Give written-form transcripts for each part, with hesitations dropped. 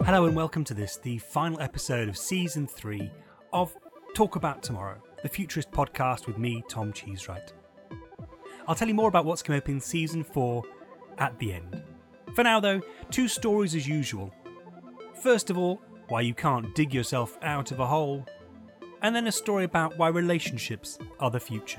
Hello and welcome to this, the final episode of Season 3 of Talk About Tomorrow, the Futurist podcast with me, Tom Cheesewright. I'll tell you more about what's coming up in Season 4 at the end. For now though, two stories as usual. First of all, why you can't dig yourself out of a hole, and then a story about why relationships are the future.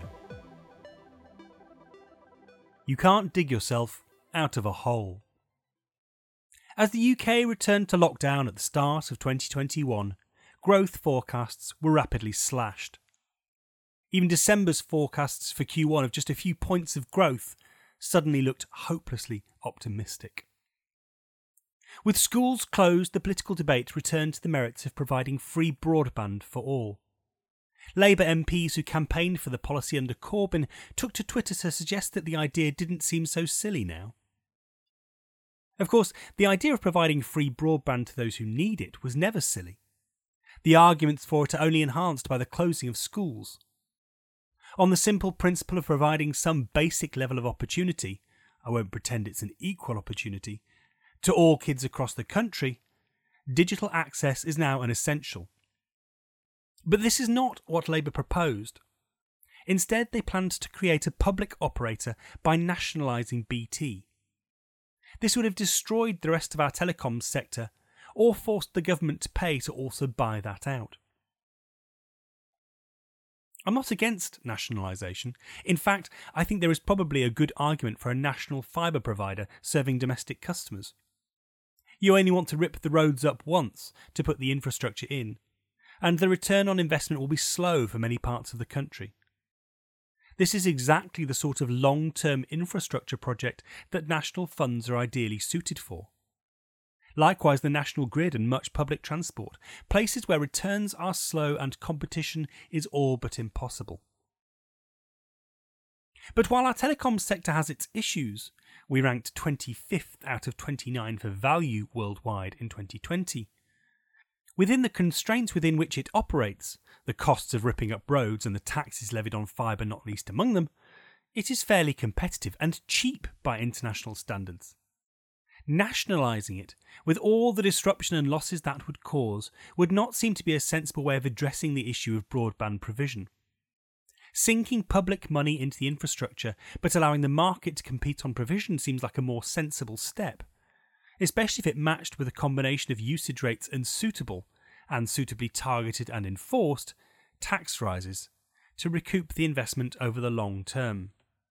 You can't dig yourself out of a hole. As the UK returned to lockdown at the start of 2021, growth forecasts were rapidly slashed. Even December's forecasts for Q1 of just a few points of growth suddenly looked hopelessly optimistic. With schools closed, the political debate returned to the merits of providing free broadband for all. Labour MPs who campaigned for the policy under Corbyn took to Twitter to suggest that the idea didn't seem so silly now. Of course, the idea of providing free broadband to those who need it was never silly. The arguments for it are only enhanced by the closing of schools. On the simple principle of providing some basic level of opportunity, I won't pretend it's an equal opportunity, to all kids across the country, digital access is now an essential. But this is not what Labour proposed. Instead, they planned to create a public operator by nationalising BT. This would have destroyed the rest of our telecoms sector, or forced the government to pay to also buy that out. I'm not against nationalisation. In fact, I think there is probably a good argument for a national fibre provider serving domestic customers. You only want to rip the roads up once to put the infrastructure in, and the return on investment will be slow for many parts of the country. This is exactly the sort of long-term infrastructure project that national funds are ideally suited for. Likewise, the national grid and much public transport, places where returns are slow and competition is all but impossible. But while our telecoms sector has its issues, we ranked 25th out of 29 for value worldwide in 2020. Within the constraints within which it operates, the costs of ripping up roads and the taxes levied on fibre not least among them, it is fairly competitive and cheap by international standards. Nationalising it, with all the disruption and losses that would cause, would not seem to be a sensible way of addressing the issue of broadband provision. Sinking public money into the infrastructure but allowing the market to compete on provision seems like a more sensible step, especially if it matched with a combination of usage rates and suitably targeted and enforced, tax rises to recoup the investment over the long term.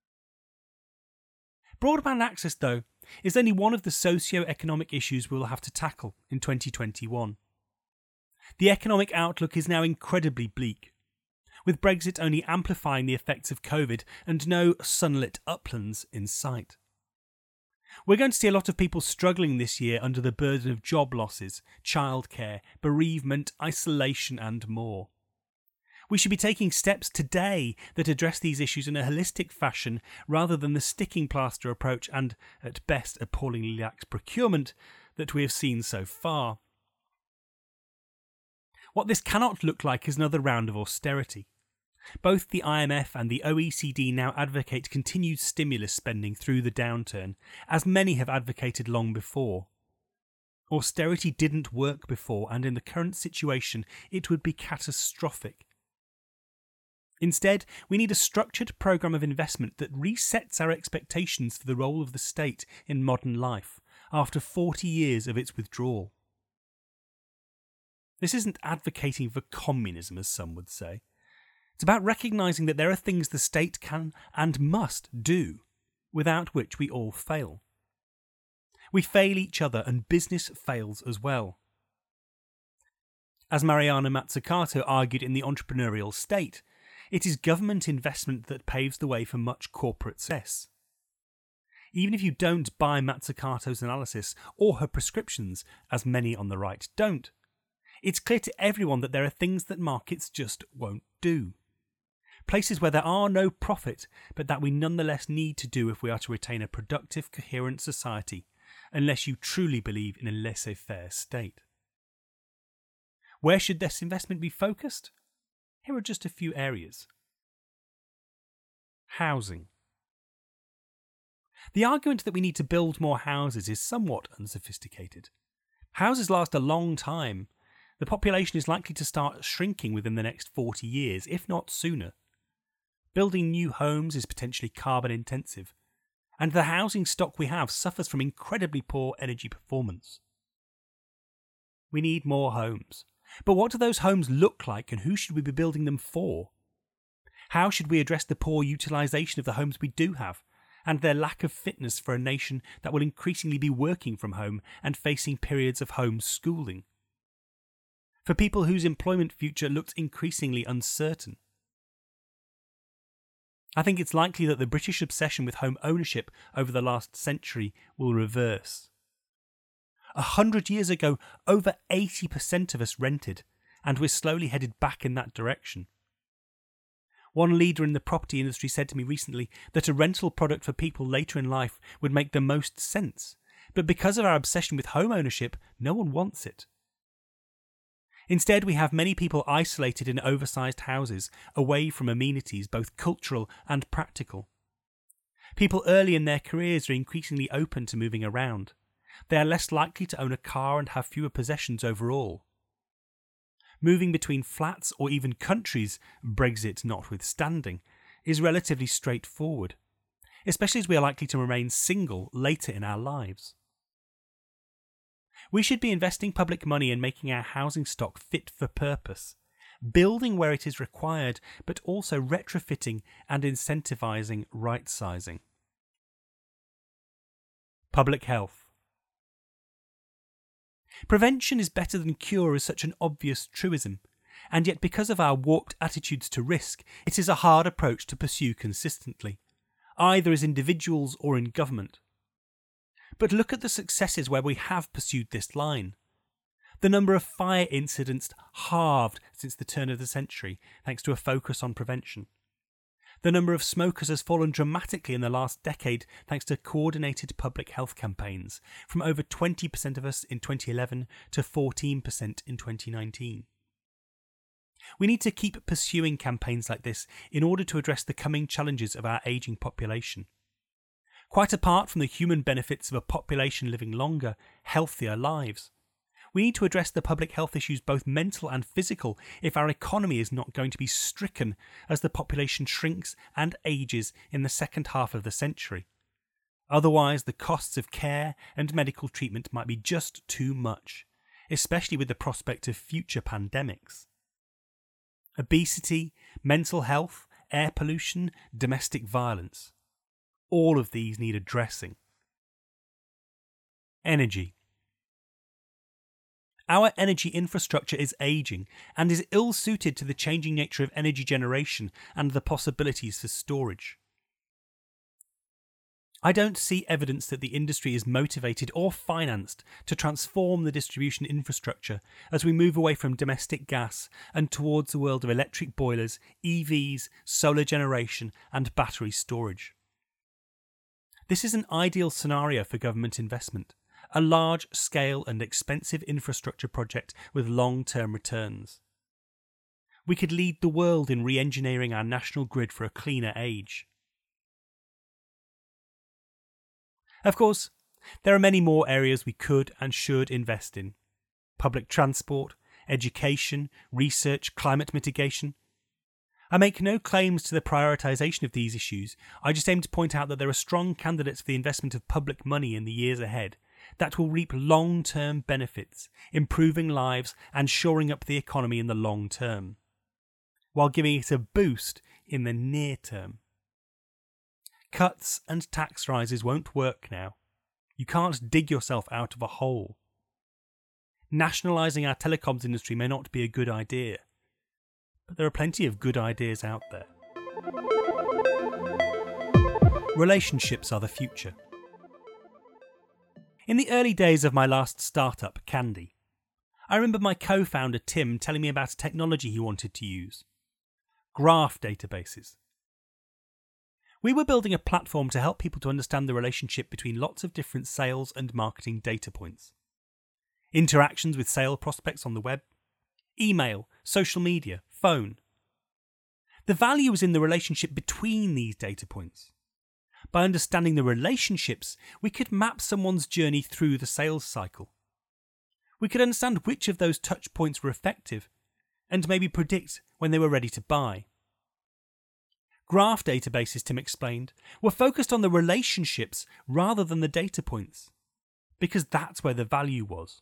Broadband access, though, is only one of the socio-economic issues we will have to tackle in 2021. The economic outlook is now incredibly bleak, with Brexit only amplifying the effects of COVID and no sunlit uplands in sight. We're going to see a lot of people struggling this year under the burden of job losses, childcare, bereavement, isolation and more. We should be taking steps today that address these issues in a holistic fashion rather than the sticking plaster approach and, at best, appallingly lax procurement that we have seen so far. What this cannot look like is another round of austerity. Both the IMF and the OECD now advocate continued stimulus spending through the downturn, as many have advocated long before. Austerity didn't work before, and in the current situation, it would be catastrophic. Instead, we need a structured programme of investment that resets our expectations for the role of the state in modern life, after 40 years of its withdrawal. This isn't advocating for communism, as some would say. It's about recognising that there are things the state can and must do, without which we all fail. We fail each other and business fails as well. As Mariana Mazzucato argued in The Entrepreneurial State, it is government investment that paves the way for much corporate success. Even if you don't buy Mazzucato's analysis or her prescriptions, as many on the right don't, it's clear to everyone that there are things that markets just won't do. Places where there are no profit, but that we nonetheless need to do if we are to retain a productive, coherent society, unless you truly believe in a laissez-faire state. Where should this investment be focused? Here are just a few areas. Housing. The argument that we need to build more houses is somewhat unsophisticated. Houses last a long time. The population is likely to start shrinking within the next 40 years, if not sooner. Building new homes is potentially carbon intensive, and the housing stock we have suffers from incredibly poor energy performance. We need more homes. But what do those homes look like, and who should we be building them for? How should we address the poor utilisation of the homes we do have, and their lack of fitness for a nation that will increasingly be working from home and facing periods of home schooling? For people whose employment future looks increasingly uncertain. I think it's likely that the British obsession with home ownership over the last century will reverse. 100 years ago, over 80% of us rented, and we're slowly headed back in that direction. One leader in the property industry said to me recently that a rental product for people later in life would make the most sense, but because of our obsession with home ownership, no one wants it. Instead, we have many people isolated in oversized houses, away from amenities, both cultural and practical. People early in their careers are increasingly open to moving around. They are less likely to own a car and have fewer possessions overall. Moving between flats or even countries, Brexit notwithstanding, is relatively straightforward, especially as we are likely to remain single later in our lives. We should be investing public money in making our housing stock fit for purpose, building where it is required, but also retrofitting and incentivising right-sizing. Public health. Prevention is better than cure is such an obvious truism, and yet because of our warped attitudes to risk, it is a hard approach to pursue consistently, either as individuals or in government. But look at the successes where we have pursued this line. The number of fire incidents halved since the turn of the century, thanks to a focus on prevention. The number of smokers has fallen dramatically in the last decade, thanks to coordinated public health campaigns, from over 20% of us in 2011 to 14% in 2019. We need to keep pursuing campaigns like this in order to address the coming challenges of our ageing population. Quite apart from the human benefits of a population living longer, healthier lives, we need to address the public health issues, both mental and physical, if our economy is not going to be stricken as the population shrinks and ages in the second half of the century. Otherwise, the costs of care and medical treatment might be just too much, especially with the prospect of future pandemics. Obesity, mental health, air pollution, domestic violence. All of these need addressing. Energy. Our energy infrastructure is ageing and is ill-suited to the changing nature of energy generation and the possibilities for storage. I don't see evidence that the industry is motivated or financed to transform the distribution infrastructure as we move away from domestic gas and towards a world of electric boilers, EVs, solar generation and battery storage. This is an ideal scenario for government investment, a large-scale and expensive infrastructure project with long-term returns. We could lead the world in re-engineering our national grid for a cleaner age. Of course, there are many more areas we could and should invest in. Public transport, education, research, climate mitigation. I make no claims to the prioritisation of these issues. I just aim to point out that there are strong candidates for the investment of public money in the years ahead that will reap long-term benefits, improving lives and shoring up the economy in the long term, while giving it a boost in the near term. Cuts and tax rises won't work now. You can't dig yourself out of a hole. Nationalising our telecoms industry may not be a good idea, but there are plenty of good ideas out there. Relationships are the future. In the early days of my last startup, Candy, I remember my co-founder Tim telling me about a technology he wanted to use. Graph databases. We were building a platform to help people to understand the relationship between lots of different sales and marketing data points. Interactions with sale prospects on the web, email, social media, phone. The value was in the relationship between these data points. By understanding the relationships, we could map someone's journey through the sales cycle. We could understand which of those touch points were effective and maybe predict when they were ready to buy. Graph databases, Tim explained, were focused on the relationships rather than the data points, because that's where the value was.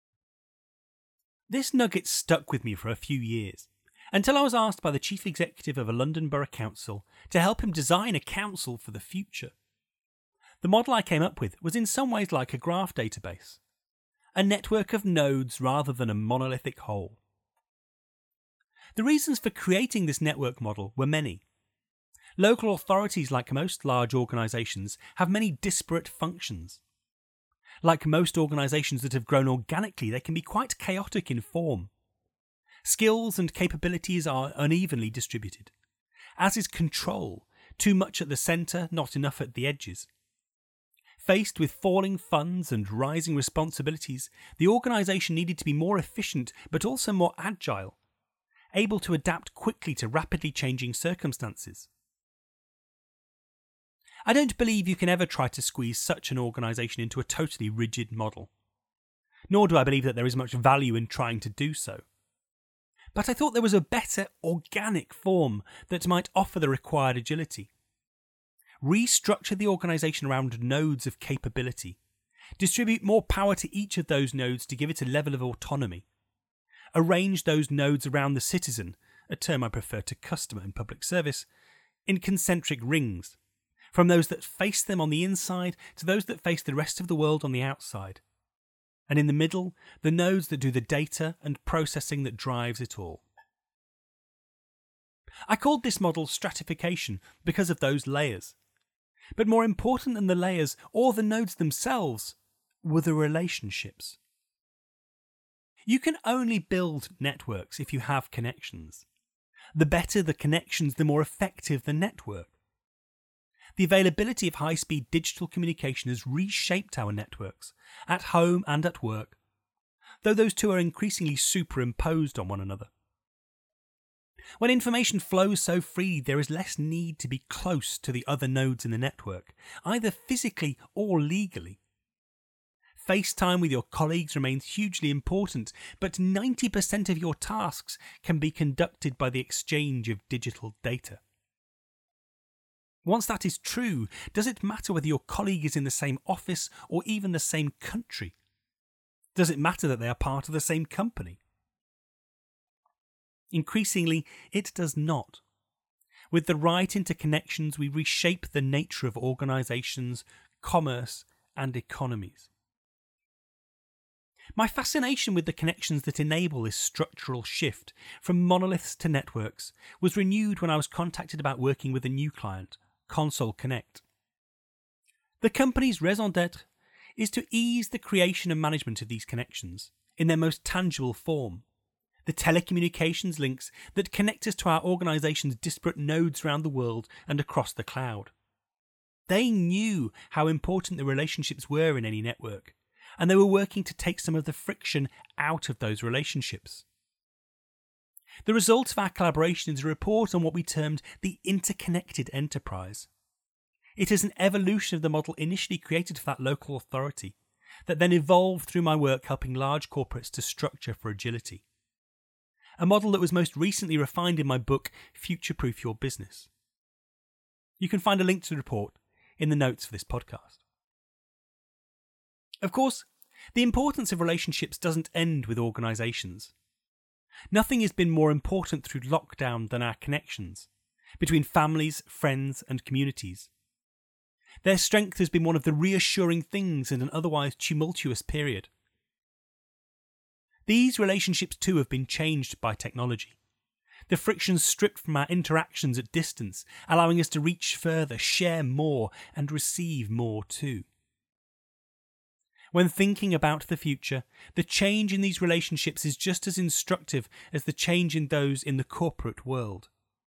This nugget stuck with me for a few years, until I was asked by the chief executive of a London Borough Council to help him design a council for the future. The model I came up with was in some ways like a graph database, a network of nodes rather than a monolithic whole. The reasons for creating this network model were many. Local authorities, like most large organisations, have many disparate functions. Like most organisations that have grown organically, they can be quite chaotic in form. Skills and capabilities are unevenly distributed, as is control, too much at the centre, not enough at the edges. Faced with falling funds and rising responsibilities, the organisation needed to be more efficient but also more agile, able to adapt quickly to rapidly changing circumstances. I don't believe you can ever try to squeeze such an organisation into a totally rigid model. Nor do I believe that there is much value in trying to do so. But I thought there was a better, organic form that might offer the required agility. Restructure the organisation around nodes of capability. Distribute more power to each of those nodes to give it a level of autonomy. Arrange those nodes around the citizen, a term I prefer to customer in public service, in concentric rings, from those that face them on the inside to those that face the rest of the world on the outside. And in the middle, the nodes that do the data and processing that drives it all. I called this model stratification because of those layers. But more important than the layers or the nodes themselves were the relationships. You can only build networks if you have connections. The better the connections, the more effective the network. The availability of high-speed digital communication has reshaped our networks, at home and at work, though those two are increasingly superimposed on one another. When information flows so freely, there is less need to be close to the other nodes in the network, either physically or legally. FaceTime with your colleagues remains hugely important, but 90% of your tasks can be conducted by the exchange of digital data. Once that is true, does it matter whether your colleague is in the same office or even the same country? Does it matter that they are part of the same company? Increasingly, it does not. With the right interconnections, we reshape the nature of organisations, commerce, and economies. My fascination with the connections that enable this structural shift from monoliths to networks was renewed when I was contacted about working with a new client, Console Connect. The company's raison d'être is to ease the creation and management of these connections in their most tangible form, the telecommunications links that connect us to our organisation's disparate nodes around the world and across the cloud. They knew how important the relationships were in any network, and they were working to take some of the friction out of those relationships. The result of our collaboration is a report on what we termed the interconnected enterprise. It is an evolution of the model initially created for that local authority, that then evolved through my work helping large corporates to structure for agility. A model that was most recently refined in my book, Future-Proof Your Business. You can find a link to the report in the notes for this podcast. Of course, the importance of relationships doesn't end with organisations. Nothing has been more important through lockdown than our connections between families, friends, and communities. Their strength has been one of the reassuring things in an otherwise tumultuous period. These relationships too have been changed by technology. The frictions stripped from our interactions at distance, allowing us to reach further, share more, and receive more too. When thinking about the future, the change in these relationships is just as instructive as the change in those in the corporate world.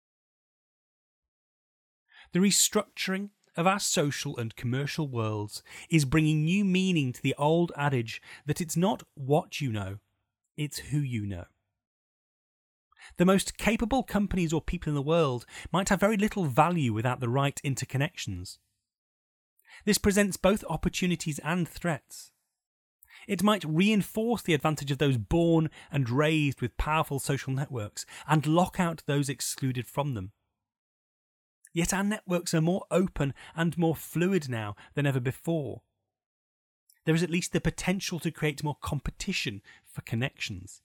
The restructuring of our social and commercial worlds is bringing new meaning to the old adage that it's not what you know, it's who you know. The most capable companies or people in the world might have very little value without the right interconnections. This presents both opportunities and threats. It might reinforce the advantage of those born and raised with powerful social networks and lock out those excluded from them. Yet our networks are more open and more fluid now than ever before. There is at least the potential to create more competition for connections.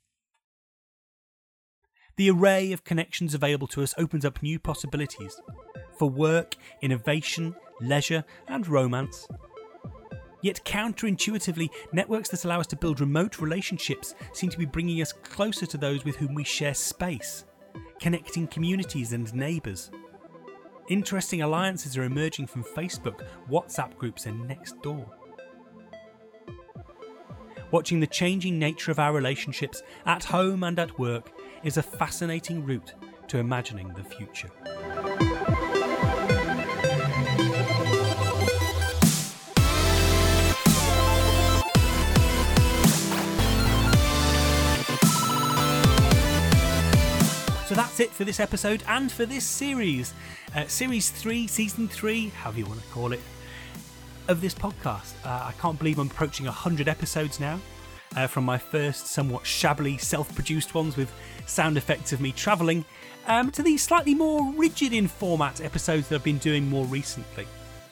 The array of connections available to us opens up new possibilities for work, innovation, leisure, and romance. Yet counterintuitively, networks that allow us to build remote relationships seem to be bringing us closer to those with whom we share space, connecting communities and neighbours. Interesting alliances are emerging from Facebook, WhatsApp groups, and Nextdoor. Watching the changing nature of our relationships at home and at work is a fascinating route to imagining the future. So that's it for this episode and for this series. Series 3, Season 3, however you want to call it, of this podcast. I can't believe I'm approaching 100 episodes now, from my first somewhat shabbily self-produced ones with sound effects of me travelling, to these slightly more rigid in format episodes that I've been doing more recently.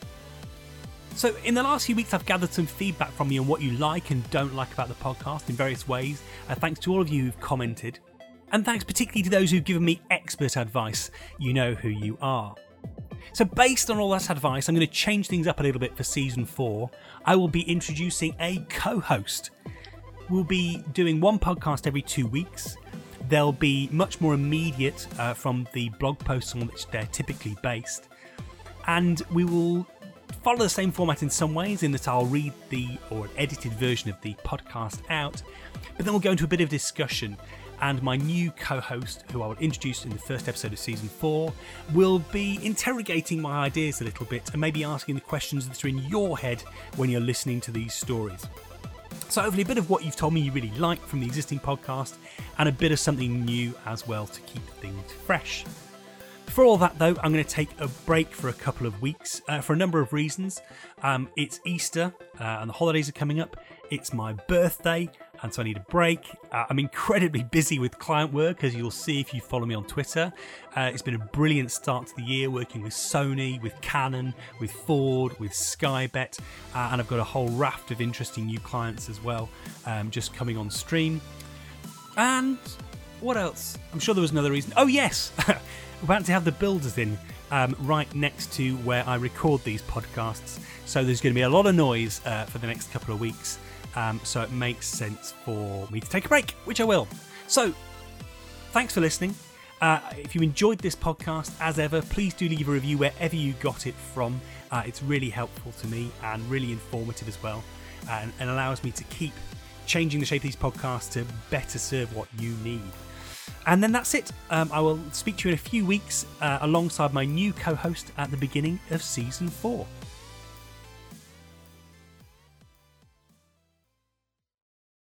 So in the last few weeks I've gathered some feedback from you on what you like and don't like about the podcast in various ways. Thanks to all of you who've commented. And thanks particularly to those who've given me expert advice. You know who you are. So based on all that advice, I'm going to change things up a little bit for Season 4. I will be introducing a co-host. We'll be doing one podcast every 2 weeks. They'll be much more immediate from the blog posts on which they're typically based. And we will follow the same format in some ways, in that I'll read an edited version of the podcast out. But then we'll go into a bit of discussion. And my new co-host, who I will introduce in the first episode of Season 4, will be interrogating my ideas a little bit and maybe asking the questions that are in your head when you're listening to these stories. So hopefully a bit of what you've told me you really like from the existing podcast and a bit of something new as well to keep things fresh. For all that though, I'm going to take a break for a couple of weeks for a number of reasons. It's Easter and the holidays are coming up. It's my birthday, and so I need a break. I'm incredibly busy with client work, as you'll see if you follow me on Twitter. It's been a brilliant start to the year, working with Sony, with Canon, with Ford, with Skybet, and I've got a whole raft of interesting new clients as well, just coming on stream. And what else? I'm sure there was another reason. Oh yes, we're about to have the builders in right next to where I record these podcasts, so there's going to be a lot of noise for the next couple of weeks. So it makes sense for me to take a break, which I will. So, thanks for listening. If you enjoyed this podcast, as ever, please do leave a review wherever you got it from. It's really helpful to me and really informative as well, and allows me to keep changing the shape of these podcasts to better serve what you need. And then that's it. I will speak to you in a few weeks alongside my new co-host at the beginning of Season 4.